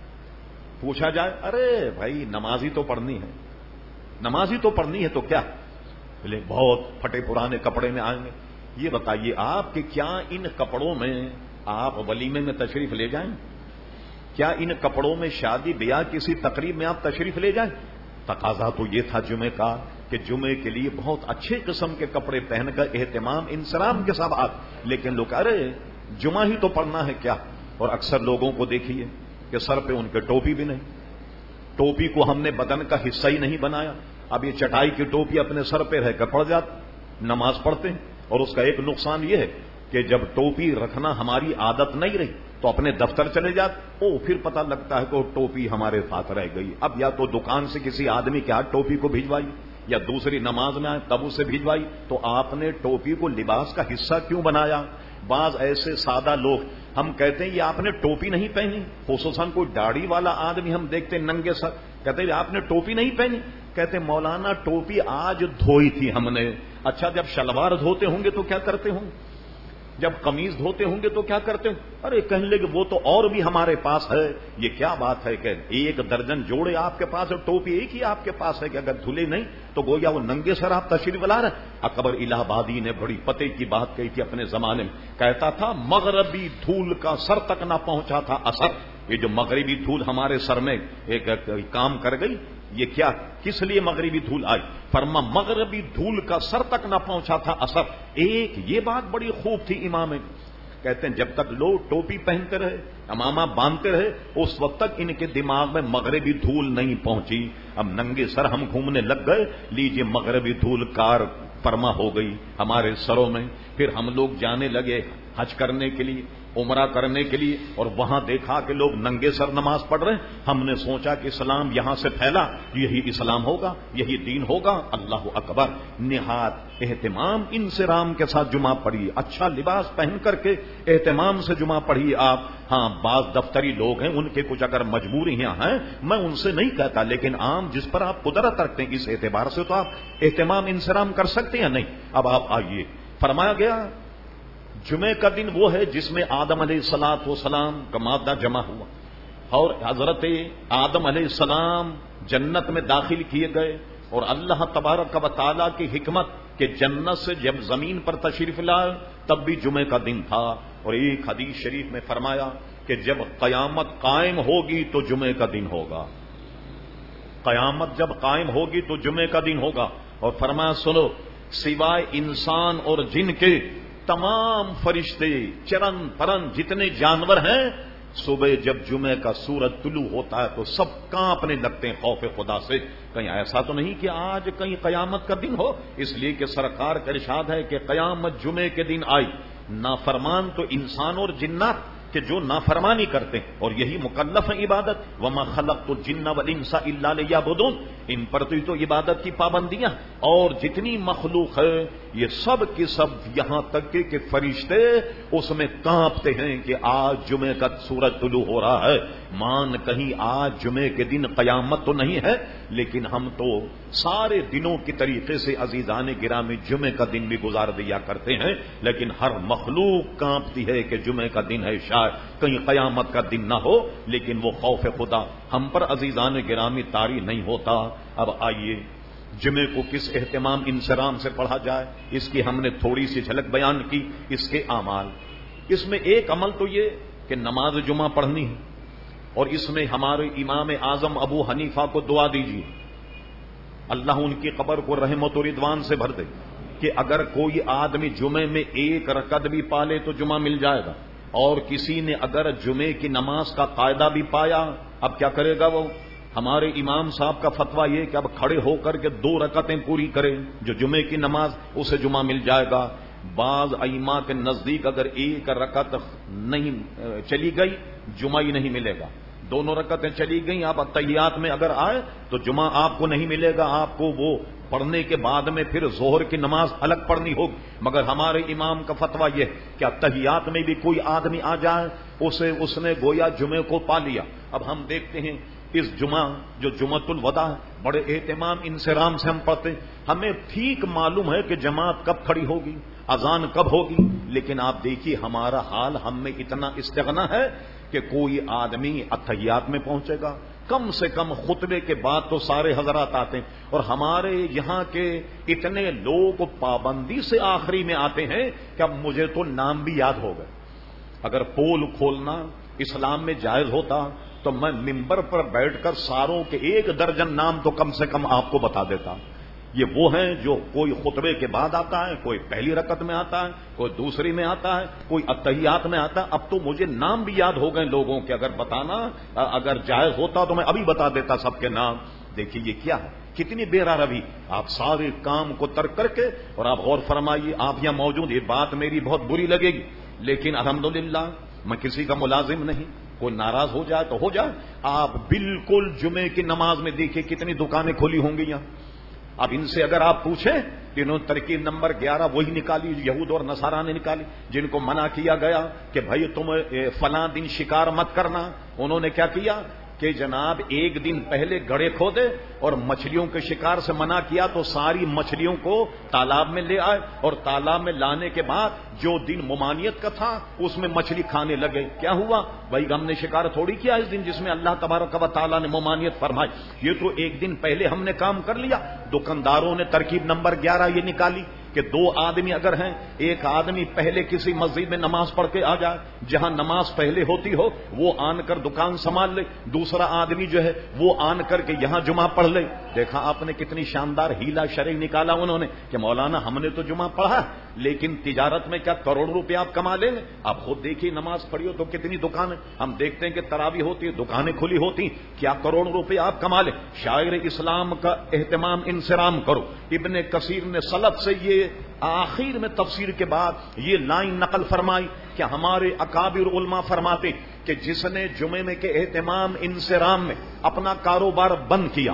پوچھا جائے ارے بھائی نمازی تو پڑھنی ہے، نمازی تو پڑھنی ہے تو کیا، بولے بہت پھٹے پرانے کپڑے میں آئیں گے. یہ بتائیے آپ کہ کیا ان کپڑوں میں آپ ولیمے میں تشریف لے جائیں؟ کیا ان کپڑوں میں شادی بیاہ کسی تقریب میں آپ تشریف لے جائیں؟ تقاضا تو یہ تھا جمعے کا کہ جمعے کے لیے بہت اچھے قسم کے کپڑے پہن کر اہتمام انصرام کے ساتھ آتے. لیکن لوگ ارے جمعہ ہی تو پڑھنا ہے کیا. اور اکثر لوگوں کو دیکھیے کہ سر پہ ان کے ٹوپی بھی نہیں، ٹوپی کو ہم نے بدن کا حصہ ہی نہیں بنایا. اب یہ چٹائی کی ٹوپی اپنے سر پہ رہ کر پڑ جاتے، نماز پڑھتے ہیں. اور اس کا ایک نقصان یہ ہے کہ جب ٹوپی رکھنا ہماری عادت نہیں رہی تو اپنے دفتر چلے جاتے، پھر پتہ لگتا ہے کہ وہ ٹوپی ہمارے ساتھ رہ گئی. اب یا تو دکان سے کسی آدمی کے ہاتھ ٹوپی کو بھجوائی یا دوسری نماز میں آئے تب اسے بھجوائی. تو آپ نے ٹوپی کو لباس کا حصہ کیوں بنایا؟ بعض ایسے سادہ لوگ ہم کہتے ہیں یہ آپ نے ٹوپی نہیں پہنی، خصوصاً کوئی داڑھی والا آدمی ہم دیکھتے ننگے سر، کہتے ہیں آپ نے ٹوپی نہیں پہنی. کہتے مولانا ٹوپی آج دھوئی تھی ہم نے. اچھا جب شلوار دھوتے ہوں گے تو کیا کرتے ہوں، جب قمیض دھوتے ہوں گے تو کیا کرتے ہوں؟ ارے کہنے لگے وہ تو اور بھی ہمارے پاس ہے. یہ کیا بات ہے کہ 1 درجن جوڑے آپ کے پاس اور ٹوپی ایک ہی آپ کے پاس ہے کہ اگر دھلے نہیں تو گویا وہ ننگے سر آپ تشریف لا رہے. اکبر الہ آبادی نے بڑی پتے کی بات کہی تھی اپنے زمانے میں، کہتا تھا مغربی دھول کا سر تک نہ پہنچا تھا اثر. یہ جو مغربی دھول ہمارے سر میں ایک کام کر گئی، یہ کیا کس لیے مغربی دھول آئی؟ فرما مغربی دھول کا سر تک نہ پہنچا تھا اثر. ایک یہ بات بڑی خوب تھی امام کہتے ہیں جب تک لوگ ٹوپی پہنتے رہے، امامہ باندھتے رہے، اس وقت تک ان کے دماغ میں مغربی دھول نہیں پہنچی. اب ننگے سر ہم گھومنے لگ گئے، لیجئے مغربی دھول کار فرما ہو گئی ہمارے سروں میں. پھر ہم لوگ جانے لگے حج کرنے کے لیے، عمرہ کرنے کے لیے، اور وہاں دیکھا کہ لوگ ننگے سر نماز پڑھ رہے ہیں. ہم نے سوچا کہ اسلام یہاں سے پھیلا، یہی اسلام ہوگا، یہی دین ہوگا. اللہ اکبر. نہایت اہتمام انصرام کے ساتھ جمعہ پڑھیے، اچھا لباس پہن کر کے اہتمام سے جمعہ پڑھیے آپ. ہاں بعض دفتری لوگ ہیں ان کے کچھ اگر مجبوریاں ہیں میں ان سے نہیں کہتا، لیکن عام جس پر آپ قدرت رکھتے ہیں اس اعتبار سے تو آپ اہتمام انصرام کر سکتے ہیں یا نہیں. اب آپ آئیے، فرمایا گیا جمعے کا دن وہ ہے جس میں آدم علیہ الصلوۃ والسلام کا مادہ جمع ہوا اور حضرت آدم علیہ السلام جنت میں داخل کیے گئے. اور اللہ تبارک و تعالیٰ کی حکمت کہ جنت سے جب زمین پر تشریف لائے تب بھی جمعے کا دن تھا. اور ایک حدیث شریف میں فرمایا کہ جب قیامت قائم ہوگی تو جمعے کا دن ہوگا. قیامت جب قائم ہوگی تو جمعے کا دن ہوگا. اور فرمایا سنو، سوائے انسان اور جن کے تمام فرشتے، چرن پرن جتنے جانور ہیں صبح جب جمعے کا سورج طلوع ہوتا ہے تو سب کانپنے لگتے ہیں خوف خدا سے. کہیں ایسا تو نہیں کہ آج کہیں قیامت کا دن ہو؟ اس لیے کہ سرکار کا ارشاد ہے کہ قیامت جمعے کے دن آئی. نافرمان تو انسان اور جنات کہ جو نافرمانی کرتے ہیں اور یہی مکلف ہے عبادت. وما خلقت الجن والانس الا لیعبدون. ان پر تو عبادت کی پابندیاں اور جتنی مخلوق ہے یہ سب کی سب یہاں تک کہ فرشتے اس میں کانپتے ہیں کہ آج جمعے کا سورج طلوع ہو رہا ہے. مان کہیں آج جمعے کے دن قیامت تو نہیں ہے، لیکن ہم تو سارے دنوں کی طریقے سے عزیزان گرامی جمعے کا دن بھی گزار دیا کرتے ہیں. لیکن ہر مخلوق کانپتی ہے کہ جمعے کا دن ہے، شاید کہیں قیامت کا دن نہ ہو. لیکن وہ خوف خدا ہم پر عزیزان گرامی طاری نہیں ہوتا. اب آئیے جمعے کو کس اہتمام انصرام سے پڑھا جائے، اس کی ہم نے تھوڑی سی جھلک بیان کی. اس کے اعمال، اس میں ایک عمل تو یہ کہ نماز جمعہ پڑھنی ہے، اور اس میں ہمارے امام اعظم ابو حنیفہ کو دعا دیجیے اللہ ان کی قبر کو رحمت و رضوان سے بھر دے کہ اگر کوئی آدمی جمعے میں ایک رکعت بھی پالے تو جمعہ مل جائے گا. اور کسی نے اگر جمعے کی نماز کا قاعدہ بھی پایا، اب کیا کرے گا وہ؟ ہمارے امام صاحب کا فتویٰ یہ کہ اب کھڑے ہو کر کے 2 رکعتیں پوری کرے جو جمعے کی نماز، اسے جمعہ مل جائے گا. بعض ائمہ کے نزدیک اگر ایک رکعت نہیں چلی گئی جمعہ ہی نہیں ملے گا. 2 رکعتیں چلی گئیں، آپ اتحیات میں اگر آئے تو جمعہ آپ کو نہیں ملے گا. آپ کو وہ پڑھنے کے بعد میں پھر ظہر کی نماز الگ پڑھنی ہوگی. مگر ہمارے امام کا فتویٰ یہ کہ اتحیات میں بھی کوئی آدمی آ جائے اس نے گویا جمعے کو پا لیا. اب ہم دیکھتے ہیں اس جمعہ جو جمعۃ الوداع ہے بڑے اہتمام انصرام سے ہم پڑھتے ہیں. ہمیں ٹھیک معلوم ہے کہ جماعت کب کھڑی ہوگی، اذان کب ہوگی، لیکن آپ دیکھیے ہمارا حال، ہم میں اتنا استغنا ہے کہ کوئی آدمی اتحیات میں پہنچے گا، کم سے کم خطبے کے بعد تو سارے حضرات آتے ہیں، اور ہمارے یہاں کے اتنے لوگ پابندی سے آخری میں آتے ہیں کہ اب مجھے تو نام بھی یاد ہو گئے. اگر پول کھولنا اسلام میں جائز ہوتا تو میں ممبر پر بیٹھ کر ساروں کے 1 درجن نام تو کم سے کم آپ کو بتا دیتا. یہ وہ ہیں جو کوئی خطبے کے بعد آتا ہے، کوئی پہلی رکعت میں آتا ہے، کوئی دوسری میں آتا ہے، کوئی اتحیات میں آتا ہے. اب تو مجھے نام بھی یاد ہو گئے لوگوں کے، اگر بتانا اگر جائز ہوتا تو میں ابھی بتا دیتا سب کے نام. دیکھیے یہ کیا ہے، کتنی بے روی. آپ سارے کام کو ترک کر کے، اور آپ غور فرمائیے آپ یہاں موجود، یہ بات میری بہت بری لگے گی لیکن الحمدللہ میں کسی کا ملازم نہیں، کوئی ناراض ہو جائے تو ہو جائے. آپ بالکل جمعے کی نماز میں دیکھیے کتنی دکانیں کھلی ہوں گی یہاں. اب ان سے اگر آپ پوچھیں کہ انہوں نے ترکیب نمبر 11 وہی نکالی یہود اور نصارہ نے نکالی جن کو منع کیا گیا کہ بھائی تم فلاں دن شکار مت کرنا. انہوں نے کیا کیا کہ جناب ایک دن پہلے گڑھے کھودے اور مچھلیوں کے شکار سے منع کیا تو ساری مچھلیوں کو تالاب میں لے آئے، اور تالاب میں لانے کے بعد جو دن ممانعت کا تھا اس میں مچھلی کھانے لگے. کیا ہوا بھائی، ہم نے شکار تھوڑی کیا اس دن جس میں اللہ تبارک و تعالیٰ نے ممانعت فرمائی. یہ تو ایک دن پہلے ہم نے کام کر لیا. دکانداروں نے ترکیب نمبر 11 یہ نکالی کہ 2 آدمی اگر ہیں، ایک آدمی پہلے کسی مسجد میں نماز پڑھ کے آ جائے جہاں نماز پہلے ہوتی ہو، وہ آن کر دکان سنبھال لے، دوسرا آدمی جو ہے وہ آن کر کے یہاں جمعہ پڑھ لے. دیکھا آپ نے کتنی شاندار ہیلا شرعی نکالا انہوں نے کہ مولانا ہم نے تو جمعہ پڑھا لیکن تجارت میں کیا کروڑ روپے آپ کما لیں گے. آپ خود دیکھیے نماز پڑھی ہو تو کتنی دکانیں، ہم دیکھتے ہیں کہ تراویح ہوتی ہے، دکانیں کھلی ہوتی، کیا کروڑ روپے آپ کما لیں. شاعر اسلام کا اہتمام انصرام کرو. ابن کثیر نے سلف سے یہ آخر میں تفسیر کے بعد یہ لائن نقل فرمائی کہ ہمارے اکابر علماء فرماتے کہ جس نے جمعے میں کے اہتمام انصرام میں اپنا کاروبار بند کیا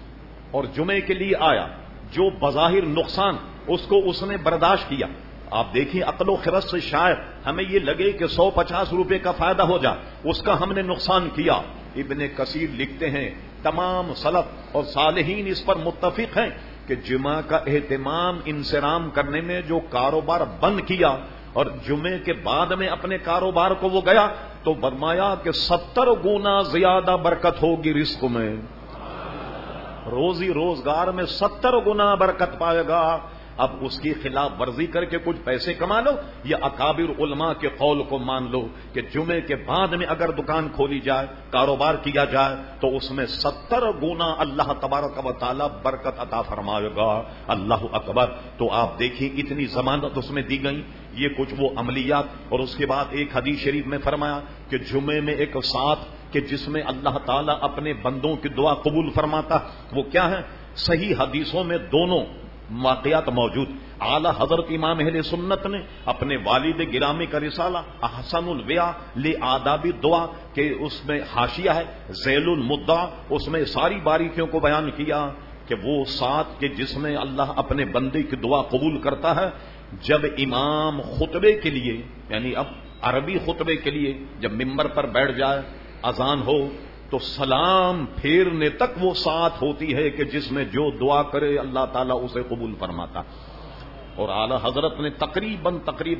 اور جمعے کے لیے آیا، جو بظاہر نقصان اس نے برداشت کیا. آپ دیکھیں عقل و خرد سے شاید ہمیں یہ لگے کہ 150 روپے کا فائدہ ہو جائے، اس کا ہم نے نقصان کیا. ابن کثیر لکھتے ہیں تمام سلف اور صالحین اس پر متفق ہیں کہ جمعہ کا اہتمام انصرام کرنے میں جو کاروبار بند کیا اور جمعے کے بعد میں اپنے کاروبار کو وہ گیا تو فرمایا کہ 70 گنا زیادہ برکت ہوگی رزق میں، روزی روزگار میں 70 گنا برکت پائے گا. اب اس کی خلاف ورزی کر کے کچھ پیسے کما لو یا اکابر علماء کے قول کو مان لو کہ جمعے کے بعد میں اگر دکان کھولی جائے، کاروبار کیا جائے تو اس میں 70 گنا اللہ تبارک و تعالی برکت عطا فرمائے گا۔ اللہ اکبر۔ تو آپ دیکھیں اتنی ضمانت اس میں دی گئی، یہ کچھ وہ عملیات۔ اور اس کے بعد ایک حدیث شریف میں فرمایا کہ جمعے میں ایک ساتھ کہ جس میں اللہ تعالیٰ اپنے بندوں کی دعا قبول فرماتا، وہ کیا ہے؟ صحیح حدیثوں میں دونوں واقعات موجود۔ اعلی حضرت امام اہل سنت نے اپنے والد گرامی کا رسالہ احسن الویا لآداب دعا کہ اس میں حاشیہ ہے ذیل المدعا، اس میں ساری باریکیوں کو بیان کیا کہ وہ ساتھ کہ جس میں اللہ اپنے بندے کی دعا قبول کرتا ہے، جب امام خطبے کے لیے، یعنی اب عربی خطبے کے لیے جب ممبر پر بیٹھ جائے، اذان ہو تو سلام پھیرنے تک وہ ساتھ ہوتی ہے کہ جس میں جو دعا کرے اللہ تعالیٰ اسے قبول فرماتا۔ اور اعلی حضرت نے تقریباً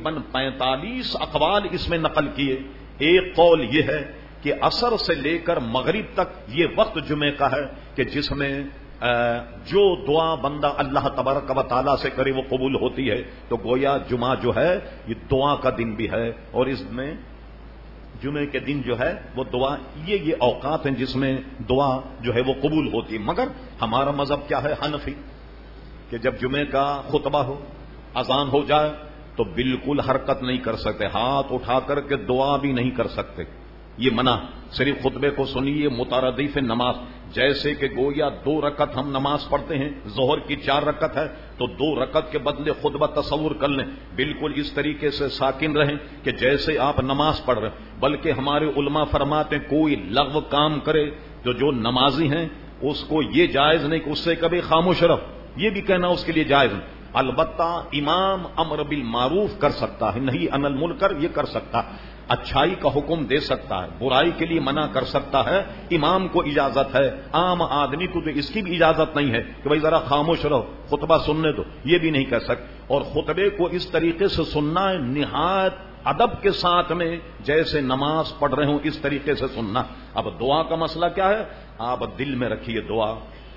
45 اقوال اس میں نقل کیے۔ ایک قول یہ ہے کہ عصر سے لے کر مغرب تک یہ وقت جمعے کا ہے کہ جس میں جو دعا بندہ اللہ تبارک و تعالیٰ سے کرے وہ قبول ہوتی ہے۔ تو گویا جمعہ جو ہے یہ دعا کا دن بھی ہے، اور اس میں جمعے کے دن جو ہے وہ دعا، یہ اوقات ہیں جس میں دعا جو ہے وہ قبول ہوتی ہے۔ مگر ہمارا مذہب کیا ہے؟ حنفی، کہ جب جمعے کا خطبہ ہو، اذان ہو جائے تو بالکل حرکت نہیں کر سکتے، ہاتھ اٹھا کر کے دعا بھی نہیں کر سکتے، یہ منع۔ صرف خطبے کو سنیے مترادف نماز، جیسے کہ گویا 2 رکعت ہم نماز پڑھتے ہیں، ظہر کی 4 رکعت ہے تو 2 رکعت کے بدلے خطبہ تصور کر لیں، بالکل اس طریقے سے ساکن رہیں کہ جیسے آپ نماز پڑھ رہے ہیں۔ بلکہ ہمارے علماء فرماتے ہیں کوئی لغو کام کرے تو جو نمازی ہیں اس کو یہ جائز نہیں کہ اس سے کبھی خاموش رہو، یہ بھی کہنا اس کے لیے جائز نہیں۔ البتہ امام امر بالمعروف کر سکتا ہے، نہیں عن المنکر یہ کر سکتا ہے، اچھائی کا حکم دے سکتا ہے، برائی کے لیے منع کر سکتا ہے، امام کو اجازت ہے۔ عام آدمی کو تو اس کی بھی اجازت نہیں ہے کہ بھائی ذرا خاموش رہو، خطبہ سننے دو، یہ بھی نہیں کر سکتے۔ اور خطبے کو اس طریقے سے سننا ہے نہایت ادب کے ساتھ میں، جیسے نماز پڑھ رہے ہوں اس طریقے سے سننا۔ اب دعا کا مسئلہ کیا ہے؟ آپ دل میں رکھیے دعا،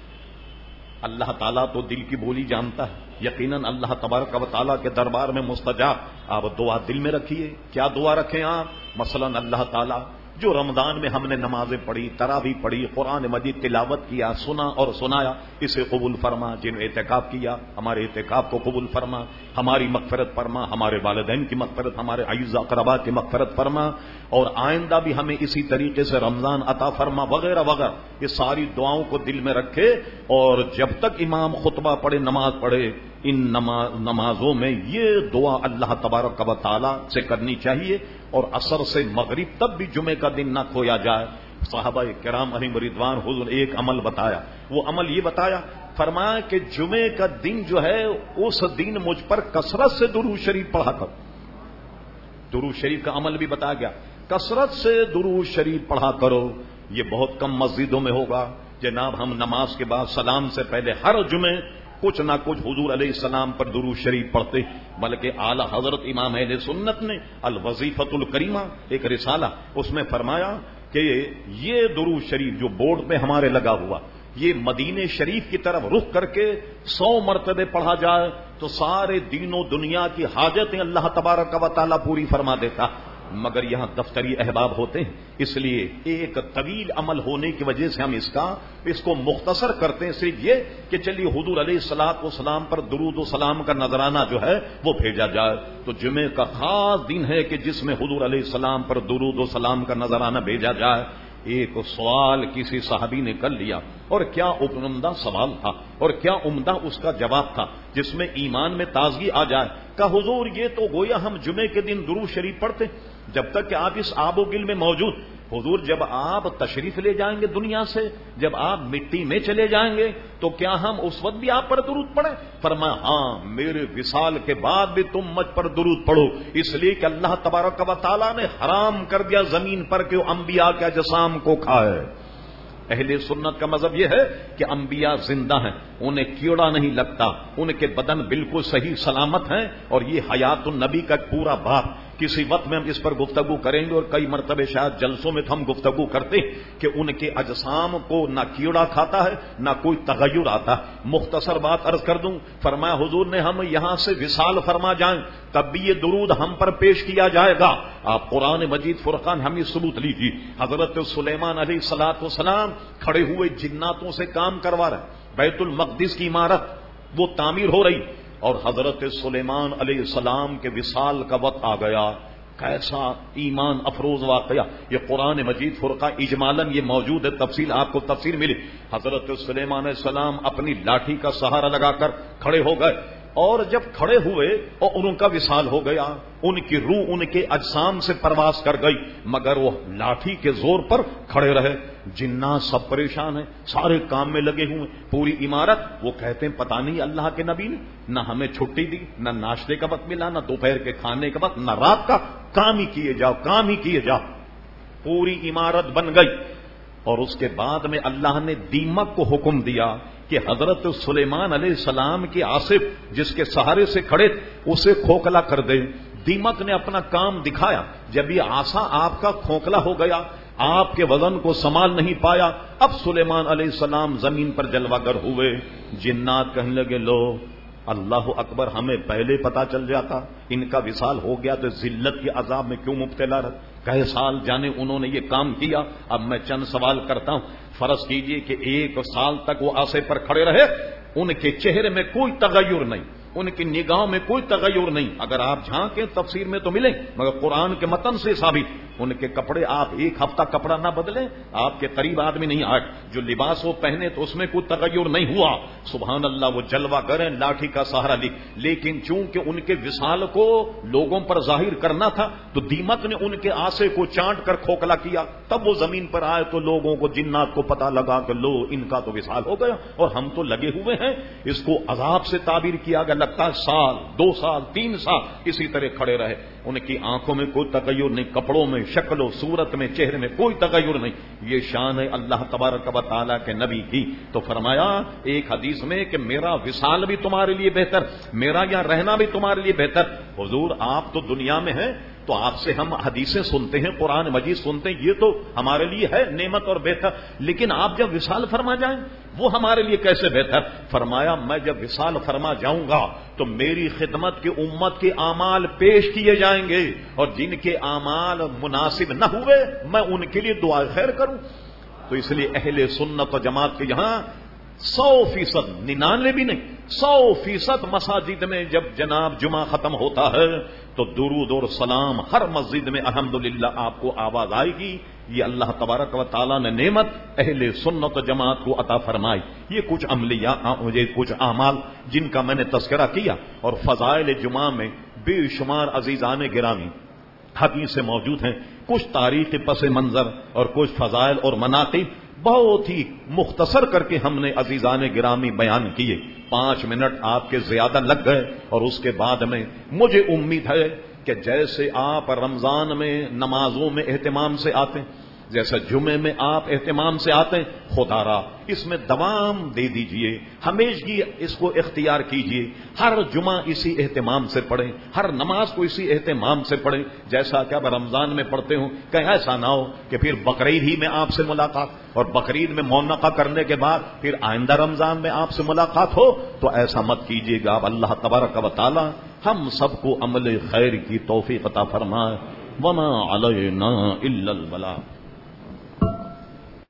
اللہ تعالیٰ تو دل کی بولی جانتا ہے، یقیناً اللہ تبارک و تعالیٰ کے دربار میں مستجاب۔ آپ دعا دل میں رکھیے۔ کیا دعا رکھیں آپ؟ مثلاً اللہ تعالیٰ جو رمضان میں ہم نے نمازیں پڑھی، تراویح پڑھی، قرآن مجید تلاوت کیا، سنا اور سنایا، اسے قبول فرما۔ جن اعتکاف کیا ہمارے اعتکاف کو قبول فرما، ہماری مغفرت فرما، ہمارے والدین کی مغفرت، ہمارے اعزاء اقربا کی مغفرت فرما، اور آئندہ بھی ہمیں اسی طریقے سے رمضان عطا فرما، وغیرہ وغیرہ۔ یہ ساری دعاؤں کو دل میں رکھے، اور جب تک امام خطبہ پڑھے، نماز پڑھے، ان نمازوں میں یہ دعا اللہ تبارک و تعالی سے کرنی چاہیے، اور عصر سے مغرب تک بھی جمعے کا دن نہ کھویا جائے۔ صحابہ کرام علیہم رضوان حضور نے ایک عمل بتایا، وہ عمل یہ بتایا، فرمایا کہ جمعے کا دن جو ہے اس دن مجھ پر کثرت سے درود شریف پڑھا کرو۔ درود شریف کا عمل بھی بتایا گیا، کثرت سے درود شریف پڑھا کرو۔ یہ بہت کم مسجدوں میں ہوگا جناب، ہم نماز کے بعد سلام سے پہلے ہر جمعے کچھ نہ کچھ حضور علیہ السلام پر درود شریف پڑھتے، بلکہ اعلی حضرت امام اہل سنت نے الوظیفۃ الکریمہ ایک رسالہ، اس میں فرمایا کہ یہ درود شریف جو بورڈ پہ ہمارے لگا ہوا، یہ مدینے شریف کی طرف رخ کر کے 100 مرتبے پڑھا جائے تو سارے دین و دنیا کی حاجتیں اللہ تبارک و تعالیٰ پوری فرما دیتا۔ مگر یہاں دفتری احباب ہوتے ہیں، اس لیے ایک طویل عمل ہونے کی وجہ سے ہم اس کو مختصر کرتے ہیں، صرف یہ کہ چلیے حضور علیہ الصلوۃ والسلام پر درود و سلام کا نذرانہ جو ہے وہ بھیجا جائے۔ تو جمعے کا خاص دن ہے کہ جس میں حضور علیہ السلام پر درود و سلام کا نذرانہ بھیجا جائے۔ ایک سوال کسی صحابی نے کر لیا، اور کیا عمدہ سوال تھا، اور کیا عمدہ اس کا جواب تھا جس میں ایمان میں تازگی آ جائے۔ کہا حضور یہ تو گویا ہم جمعے کے دن درود شریف پڑھتے جب تک کہ آپ اس آب و گل میں موجود۔ حضور جب آپ تشریف لے جائیں گے دنیا سے، جب آپ مٹی میں چلے جائیں گے تو کیا ہم اس وقت بھی آپ پر درود پڑھیں؟ فرمایا ہاں، میرے وصال کے بعد بھی تم مجھ پر درود پڑھو، اس لیے کہ اللہ تبارک و تعالیٰ نے حرام کر دیا زمین پر کہ وہ انبیاء کے اجسام کو کھائے۔ اہل سنت کا مذہب یہ ہے کہ انبیاء زندہ ہیں، انہیں کیڑا نہیں لگتا، ان کے بدن بالکل صحیح سلامت ہیں، اور یہ حیات النبی کا پورا باب، کسی وقت میں ہم اس پر گفتگو کریں گے، اور کئی مرتبہ شاید جلسوں میں ہم گفتگو کرتے ہیں کہ ان کے اجسام کو نہ کیڑا کھاتا ہے نہ کوئی تغیر آتا ہے۔ مختصر بات عرض کر دوں، فرمایا حضور نے ہم یہاں سے وصال فرما جائیں تب بھی یہ درود ہم پر پیش کیا جائے گا۔ آپ قرآن مجید فرقان ہمیں ثبوت لیجیے، حضرت سلیمان علیہ الصلوۃ والسلام کھڑے ہوئے جناتوں سے کام کروا رہے، بیت المقدس کی عمارت وہ تعمیر ہو رہی، اور حضرت سلیمان علیہ السلام کے وصال کا وقت آ گیا۔ کیسا ایمان افروز واقعہ، یہ قرآن مجید فرقہ اجمالاً یہ موجود ہے، تفصیل آپ کو تفصیل ملی۔ حضرت سلیمان علیہ السلام اپنی لاٹھی کا سہارا لگا کر کھڑے ہو گئے، اور جب کھڑے ہوئے اور ان کا وصال ہو گیا، ان کی روح ان کے اجسام سے پرواز کر گئی، مگر وہ لاٹھی کے زور پر کھڑے رہے۔ جنات سب پریشان ہیں، سارے کام میں لگے ہوئے، پوری عمارت۔ وہ کہتے ہیں پتہ نہیں اللہ کے نبی نے نہ ہمیں چھٹی دی، نہ ناشتے کا وقت ملا، نہ دوپہر کے کھانے کا وقت، نہ رات کا، کام ہی کیے جاؤ، کام ہی کیے جاؤ۔ پوری عمارت بن گئی، اور اس کے بعد میں اللہ نے دیمک کو حکم دیا کہ حضرت سلیمان علیہ السلام کے آصف جس کے سہارے سے کھڑے اسے کھوکھلا کر دے۔ دیمک نے اپنا کام دکھایا، جب یہ آسا آپ کا کھوکھلا ہو گیا، آپ کے وزن کو سنبھال نہیں پایا، اب سلیمان علیہ السلام زمین پر جلوہ گر ہوئے۔ جنات کہنے لگے لو اللہ اکبر، ہمیں پہلے پتا چل جاتا، ان کا وصال ہو گیا تو ذلت کے عذاب میں کیوں مبتلا رہے، کئی سال جانے انہوں نے یہ کام کیا۔ اب میں چند سوال کرتا ہوں، فرض کیجئے کہ 1 سال تک وہ آسے پر کھڑے رہے، ان کے چہرے میں کوئی تغیر نہیں، ان کی نگاہوں میں کوئی تغیر نہیں، اگر آپ جھانکیں تفسیر میں تو ملیں، مگر قرآن کے متن سے ثابت، ان کے کپڑے آپ 1 ہفتہ کپڑا نہ بدلیں، آپ کے قریب آدمی نہیں آئے، جو لباس وہ پہنے تو اس میں کوئی تغیر نہیں ہوا۔ سبحان اللہ، وہ جلوہ گریں، لاٹھی کا سہارا لی، لیکن چونکہ ان کے وصال کو لوگوں پر ظاہر کرنا تھا تو دیمک نے ان کے آسے کو چاٹ کر کھوکھلا کیا، تب وہ زمین پر آئے تو لوگوں کو، جنات کو پتا لگا کہ لو ان کا تو وصال ہو گیا اور ہم تو لگے ہوئے ہیں۔ اس کو عذاب سے تعبیر کیا گیا، لگتا ہے سال 2 سال 3 سال اسی طرح کھڑے رہے، ان کی آنکھوں میں کوئی تغیر نہیں، کپڑوں میں، شکل و صورت میں، چہرے میں کوئی تغیر نہیں۔ یہ شان ہے اللہ تبارک و تعالیٰ کے نبی کی۔ تو فرمایا ایک حدیث میں کہ میرا وصال بھی تمہارے لیے بہتر، میرا یہاں رہنا بھی تمہارے لیے بہتر۔ حضور آپ تو دنیا میں ہیں تو آپ سے ہم حدیثیں سنتے ہیں، قرآن مجید سنتے ہیں، یہ تو ہمارے لیے ہے نعمت اور بہتر، لیکن آپ جب وصال فرما جائیں وہ ہمارے لیے کیسے بہتر؟ فرمایا میں جب وصال فرما جاؤں گا تو میری خدمت کی امت کے اعمال پیش کیے جائیں گے، اور جن کے اعمال مناسب نہ ہوئے میں ان کے لیے دعا خیر کروں۔ تو اس لیے اہل سنت و جماعت کے یہاں 100% 99 بھی نہیں 100% مساجد میں جب جناب جمعہ ختم ہوتا ہے تو درود اور سلام ہر مسجد میں الحمدللہ آپ کو آواز آئے گی۔ یہ اللہ تبارک و تعالیٰ نے نعمت اہل سنت و جماعت کو عطا فرمائی۔ یہ کچھ مجھے کچھ اعمال جن کا میں نے تذکرہ کیا، اور فضائل جمعہ میں بے شمار عزیزان گرامی حدیثیں موجود ہیں، کچھ تاریخی پس منظر اور کچھ فضائل اور مناقب بہت ہی مختصر کر کے ہم نے عزیزان گرامی بیان کیے۔ 5 منٹ آپ کے زیادہ لگ گئے، اور اس کے بعد میں مجھے امید ہے کہ جیسے آپ رمضان میں نمازوں میں اہتمام سے آتے ہیں، جیسا جمعے میں آپ اہتمام سے آتے ہیں، خدا را اس میں دوام دے دیجئے، ہمیشگی اس کو اختیار کیجئے، ہر جمعہ اسی اہتمام سے پڑھیں، ہر نماز کو اسی اہتمام سے پڑھیں جیسا کہ اب رمضان میں پڑھتے ہوں۔ کہیں ایسا نہ ہو کہ پھر بقرعید ہی میں آپ سے ملاقات، اور بقرعید میں معانقہ کرنے کے بعد پھر آئندہ رمضان میں آپ سے ملاقات ہو، تو ایسا مت کیجیے گا۔ اب اللہ تبارک و تعالی ہم سب کو عمل خیر کی توفیق عطا فرمائے۔ وما علینا الا البلاغ۔